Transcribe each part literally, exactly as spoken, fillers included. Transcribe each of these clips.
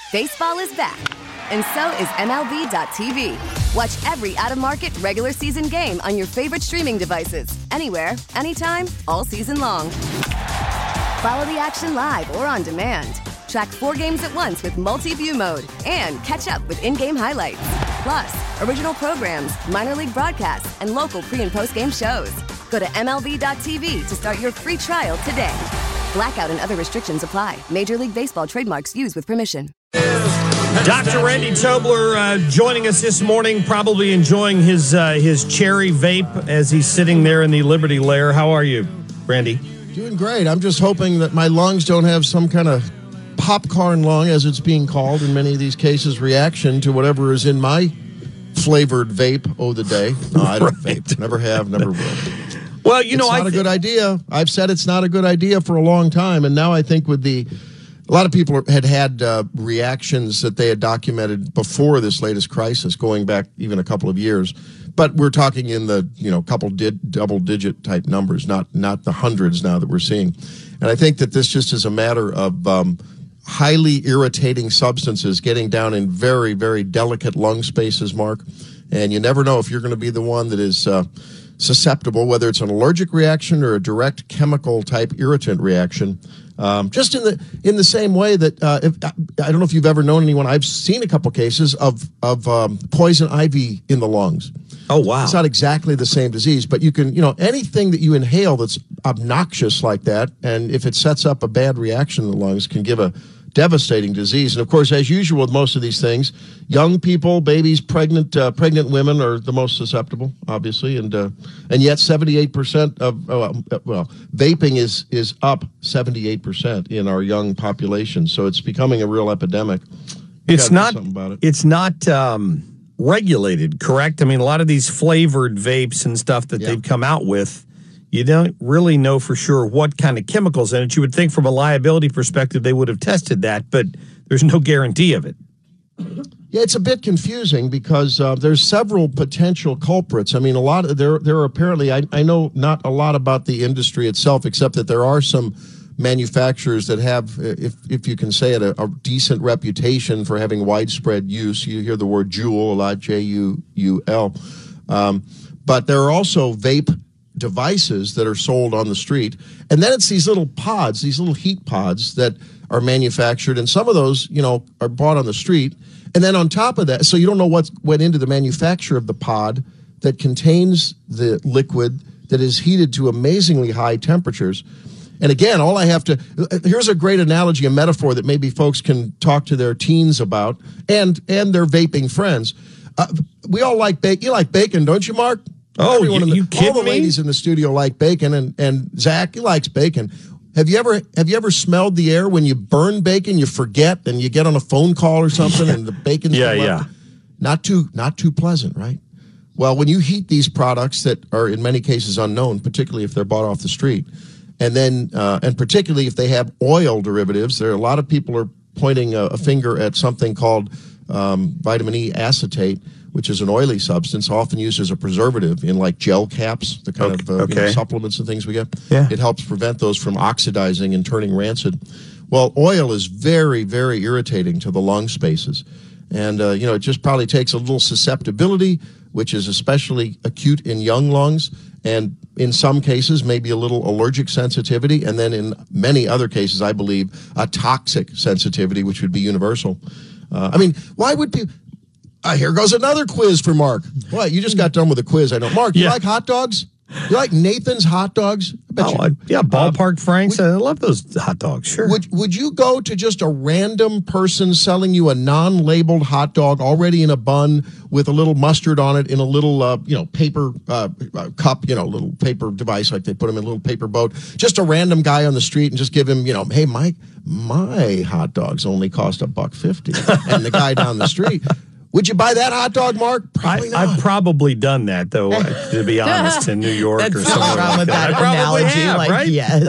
Baseball is back, and so is M L B dot T V. Watch every out-of-market regular season game on your favorite streaming devices, anywhere, anytime, all season long. Follow the action live or on demand. Track four games at once with multi-view mode and catch up with in-game highlights. Plus, original programs, minor league broadcasts, and local pre- and post-game shows. Go to M L B dot T V to start your free trial today. Blackout and other restrictions apply. Major League Baseball trademarks used with permission. Doctor Randy Tobler uh, joining us this morning, probably enjoying his uh, his cherry vape as he's sitting there in the Liberty Lair. How are you, Randy? Doing great. I'm just hoping that my lungs don't have some kind of popcorn lung, as it's being called in many of these cases, reaction to whatever is in my flavored vape of the day. No, I don't Right. vape. Never have, never will. Well, you It's know, not I a th- good idea. I've said it's not a good idea for a long time, and now I think with the a lot of people had had uh, reactions that they had documented before this latest crisis, going back even a couple of years. But we're talking in the you know couple did double digit type numbers, not not the hundreds now that we're seeing. And I think that this just is a matter of um, highly irritating substances getting down in very very delicate lung spaces, Mark. And you never know if you're going to be the one that is uh, susceptible, whether it's an allergic reaction or a direct chemical type irritant reaction. Um, just in the in the same way that uh, if, I don't know if you've ever known anyone. I've seen a couple cases of of um, poison ivy in the lungs. Oh, wow. It's not exactly the same disease, but you can, you know, anything that you inhale that's obnoxious like that, and if it sets up a bad reaction in the lungs, can give a devastating disease. And of course, as usual with most of these things, young people, babies, pregnant uh, pregnant women are the most susceptible, obviously, and uh, and yet seventy-eight percent of uh, well, vaping is is up seventy-eight percent in our young population, so it's becoming a real epidemic. It's not. About it. It's not um, regulated, correct? I mean, a lot of these flavored vapes and stuff that Yeah. they've come out with, you don't really know for sure what kind of chemicals in it. You would think from a liability perspective they would have tested that, but there's no guarantee of it. Yeah, it's a bit confusing because uh, there's several potential culprits. I mean, a lot of there there are apparently I, I know not a lot about the industry itself, except that there are some manufacturers that have, if if you can say it, a, a decent reputation for having widespread use. You hear the word Juul a lot, J U U L. Um, but there are also vape devices that are sold on the street. And then it's these little pods, these little heat pods that are manufactured. And some of those, you know, are bought on the street. And then on top of that, so you don't know what went into the manufacture of the pod that contains the liquid that is heated to amazingly high temperatures. And again, all I have to, here's a great analogy, a metaphor that maybe folks can talk to their teens about and, and their vaping friends. Uh, we all like bacon. You like bacon, don't you, Mark? Oh, Everyone you, in the, you kidding all the me? ladies in the studio like bacon, and, and Zach, he likes bacon. Have you ever have you ever smelled the air when you burn bacon? You forget, and you get on a phone call or something, and the bacon's Yeah, left. yeah. Not too not too pleasant, right? Well, when you heat these products that are in many cases unknown, particularly if they're bought off the street, and then uh, and particularly if they have oil derivatives, there are a lot of people are pointing a, a finger at something called um, vitamin E acetate, which is an oily substance often used as a preservative in like gel caps, the kind Okay. of uh, you know, Okay. supplements and things we get. Yeah. It helps prevent those from oxidizing and turning rancid. Well, oil is very, very irritating to the lung spaces. And, uh, you know, it just probably takes a little susceptibility, which is especially acute in young lungs, and in some cases, maybe a little allergic sensitivity, and then in many other cases, I believe, a toxic sensitivity, which would be universal. Uh, I mean, why would people... Uh, here goes another quiz for Mark. What? You just got done with a quiz, I know. Mark, you Yeah. like hot dogs? You like Nathan's hot dogs? I bet Oh, you. uh, yeah, Ballpark Franks. I love those hot dogs, sure. Would would you go to just a random person selling you a non-labeled hot dog already in a bun with a little mustard on it in a little uh, you know paper uh, uh, cup, you know, little paper device like they put them in a little paper boat? Just a random guy on the street and just give him, you know, hey, Mike, my hot dogs only cost a buck fifty, and the guy down the street. Would you buy that hot dog, Mark? Probably I, not. I've probably done that, though, to be honest, in New York That's or something somewhere wrong like with that. that I probably analogy. have, like, right?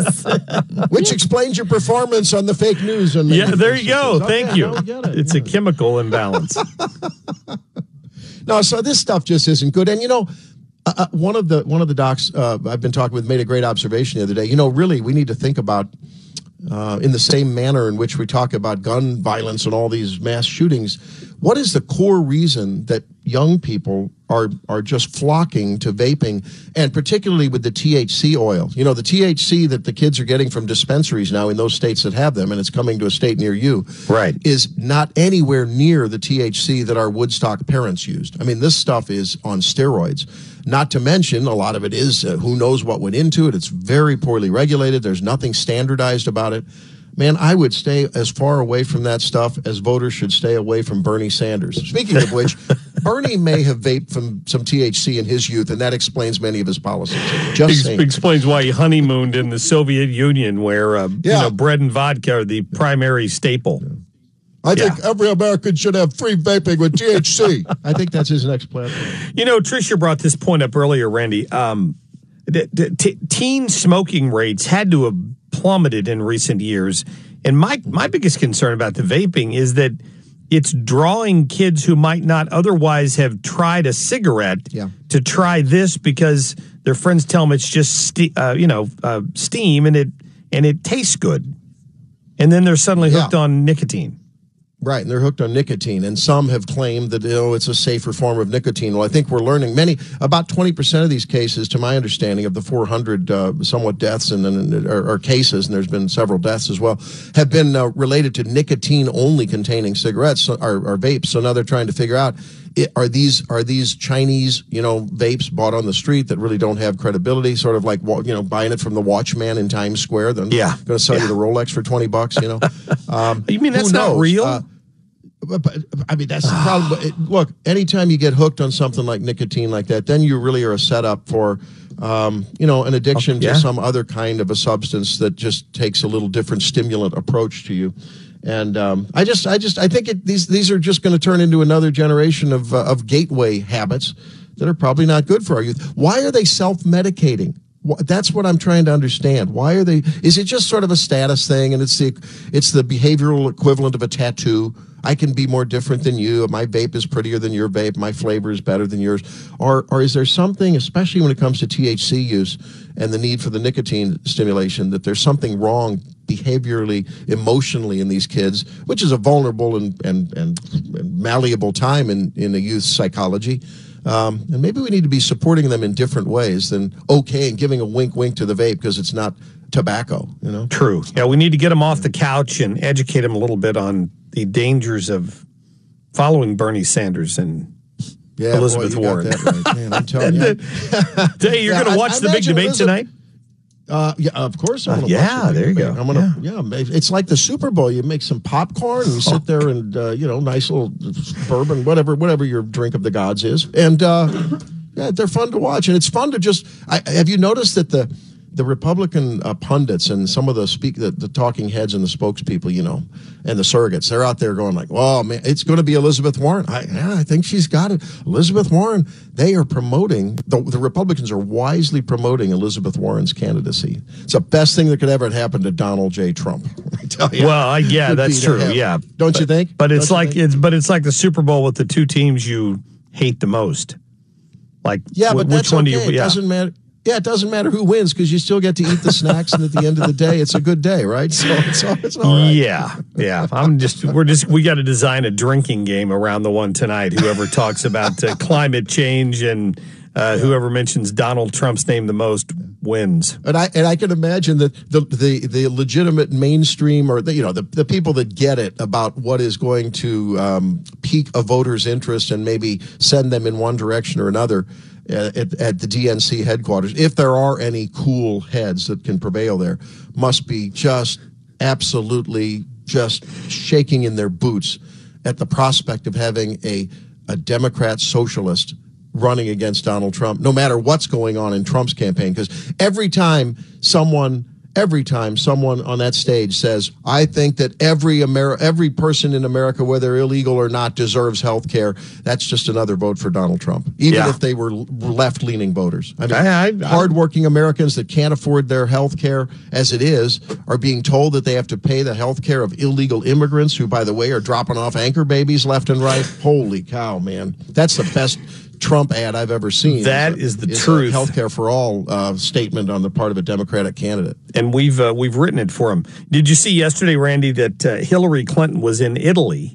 yes. Which explains your performance on the fake news. And the Yeah, there you go. Okay, Thank you. now we get it. It's a chemical imbalance. No, so this stuff just isn't good. And you know, uh, uh, one of the one of the docs uh, I've been talking with made a great observation the other day. You know, really, we need to think about uh, in the same manner in which we talk about gun violence and all these mass shootings, what is the core reason that young people are are just flocking to vaping, and particularly with the T H C oil? You know, the T H C that the kids are getting from dispensaries now in those states that have them, and it's coming to a state near you, right, is not anywhere near the T H C that our Woodstock parents used. I mean, this stuff is on steroids. Not to mention, a lot of it is uh, who knows what went into it. It's very poorly regulated. There's nothing standardized about it. Man, I would stay as far away from that stuff as voters should stay away from Bernie Sanders. Speaking of which, Bernie may have vaped from some T H C in his youth, and that explains many of his policies. Just Ex- saying. Explains why he honeymooned in the Soviet Union, where uh, Yeah. you know, bread and vodka are the primary staple. I Yeah. think every American should have free vaping with T H C. I think that's his next plan. You know, Tricia brought this point up earlier, Randy. Um, the, the t- teen smoking rates had to have plummeted in recent years. And my, my biggest concern about the vaping is that it's drawing kids who might not otherwise have tried a cigarette Yeah. to try this because their friends tell them it's just ste- uh, you know uh, steam and it and it tastes good, and then they're suddenly hooked Yeah. on nicotine. Right, and they're hooked on nicotine, and some have claimed that, you know, it's a safer form of nicotine. Well, I think we're learning many, about twenty percent of these cases, to my understanding, of the four hundred uh, somewhat deaths and, and or, or cases, and there's been several deaths as well, have been uh, related to nicotine-only containing cigarettes or, or vapes. So now they're trying to figure out, it, are these are these Chinese, you know, vapes bought on the street that really don't have credibility, sort of like, you know, buying it from the Watchman in Times Square, then Yeah. going to sell Yeah. you the Rolex for twenty bucks, you know. Um, You mean that's who not knows? real? Uh, But, but, I mean, that's the problem. But it, look, anytime you get hooked on something like nicotine like that, then you really are a setup for, um, you know, an addiction Oh, yeah. to some other kind of a substance that just takes a little different stimulant approach to you. And um, I just, I just, I think it, these these are just going to turn into another generation of uh, of gateway habits that are probably not good for our youth. Why are they self-medicating? That's what I'm trying to understand. Why are they? Is it just sort of a status thing, and it's the it's the behavioral equivalent of a tattoo? I can be more different than you. My vape is prettier than your vape. My flavor is better than yours. Or or is there something, especially when it comes to T H C use and the need for the nicotine stimulation, that there's something wrong behaviorally, emotionally in these kids, which is a vulnerable and and and, and malleable time in in a youth's psychology. Um, and maybe we need to be supporting them in different ways than okay and giving a wink wink to the vape because it's not tobacco, you know? True. Yeah, we need to get them off the couch and educate them a little bit on the dangers of following Bernie Sanders and Yeah, Elizabeth boy, you Warren. got that right. Man, I'm telling you. Hey, you're Yeah, going to I- watch I the big imagine debate Elizabeth- tonight? Uh, yeah, of course I'm Uh, going to yeah, watch it. there you go. I'm gonna, yeah. It's like the Super Bowl. You make some popcorn and you sit there and, uh, you know, nice little bourbon, whatever whatever your drink of the gods is. And, uh, yeah, they're fun to watch. And it's fun to just, I, have you noticed that the the Republican uh, pundits and some of the speak the, the talking heads and the spokespeople, you know, and the surrogates, they're out there going like, "Oh man, it's going to be Elizabeth Warren." I, yeah, I think she's got it. Elizabeth Warren. They are promoting the, the Republicans are wisely promoting Elizabeth Warren's candidacy. It's the best thing that could ever happen to Donald J. Trump. I tell you. Well, I, yeah, Could that's be to true. heaven. Yeah, Don't but, you think? But it's Don't you like think? it's but it's like the Super Bowl with the two teams you hate the most. Like, Yeah, wh- but which that's one okay. do you? It Yeah. doesn't matter. Yeah, it doesn't matter who wins because you still get to eat the snacks, and at the end of the day, it's a good day, right? So it's all, it's all right. Yeah, yeah. I'm just, we're just, we got to design a drinking game around the one tonight. Whoever talks about uh, climate change and uh, whoever mentions Donald Trump's name the most wins. And I and I can imagine that the the, the legitimate mainstream or the, you know the, the people that get it about what is going to um, pique a voter's interest and maybe send them in one direction or another. At, at the D N C headquarters, if there are any cool heads that can prevail there, must be just absolutely just shaking in their boots at the prospect of having a, a Democrat socialist running against Donald Trump, no matter what's going on in Trump's campaign. Because every time someone Every time someone on that stage says, I think that every Amer- every person in America, whether illegal or not, deserves health care, that's just another vote for Donald Trump, even Yeah. if they were left-leaning voters. I mean, I- I- I- hardworking Americans that can't afford their health care as it is are being told that they have to pay the health care of illegal immigrants who, by the way, are dropping off anchor babies left and right. Holy cow, man. That's the best Trump ad I've ever seen. That is, a, is the is truth. A healthcare for all uh, statement on the part of a Democratic candidate. And we've uh, we've written it for him. Did you see yesterday, Randy, that uh, Hillary Clinton was in Italy,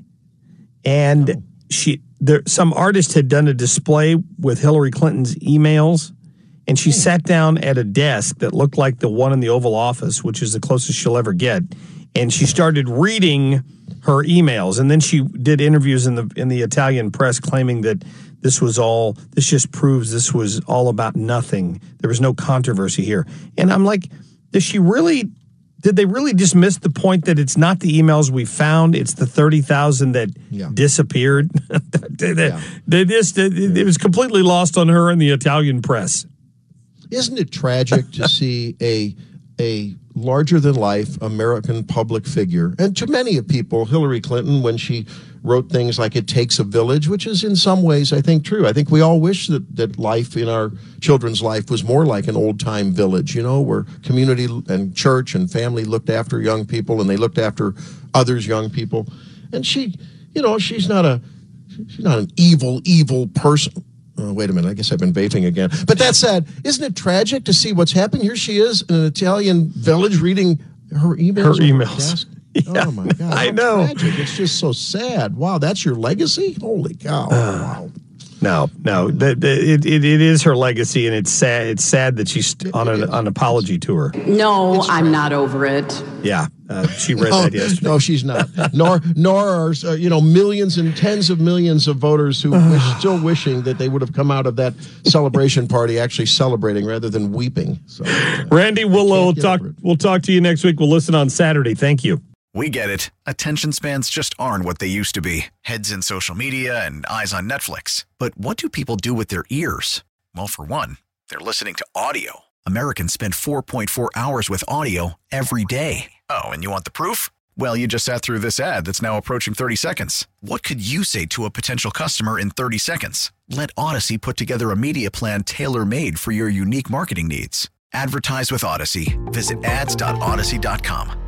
and oh. she there some artist had done a display with Hillary Clinton's emails, and she oh. sat down at a desk that looked like the one in the Oval Office, which is the closest she'll ever get, and she started reading her emails, and then she did interviews in the in the Italian press claiming that this was all, this just proves this was all about nothing. There was no controversy here. And I'm like, does she really, did they really just miss the point that it's not the emails we found, it's the thirty thousand that yeah. disappeared? they, yeah. they just, it, it was completely lost on her in the Italian press. Isn't it tragic to see a a larger-than-life American public figure, and to many of people, Hillary Clinton, when she wrote things like "It takes a village," which is in some ways, I think, true. I think we all wish that, that life in our children's life was more like an old-time village, you know, where community and church and family looked after young people and they looked after others young people. And she, you know, she's not a she's not an evil, evil person. Oh, wait a minute. I guess I've been vaping again. But that said, isn't it tragic to see what's happening? Here she is in an Italian village reading her emails. Her emails. Yeah. Oh, my God. I How know. Tragic. It's just so sad. Wow, that's your legacy? Holy cow. Uh, wow. No, no. The, the, it, it, it is her legacy, and it's sad It's sad that she's on an, an apology tour. No, I'm not over it. Yeah, uh, she read no, that yesterday. No, she's not. Nor nor are, uh, you know, millions and tens of millions of voters who wish, still wishing that they would have come out of that celebration party actually celebrating rather than weeping. So, uh, Randy, we'll, uh, we'll talk. We'll talk to you next week. We'll listen on Saturday. Thank you. We get it. Attention spans just aren't what they used to be. Heads in social media and eyes on Netflix. But what do people do with their ears? Well, for one, they're listening to audio. Americans spend four point four hours with audio every day. Oh, and you want the proof? Well, you just sat through this ad that's now approaching thirty seconds. What could you say to a potential customer in thirty seconds? Let Odyssey put together a media plan tailor-made for your unique marketing needs. Advertise with Odyssey. Visit ads dot odyssey dot com.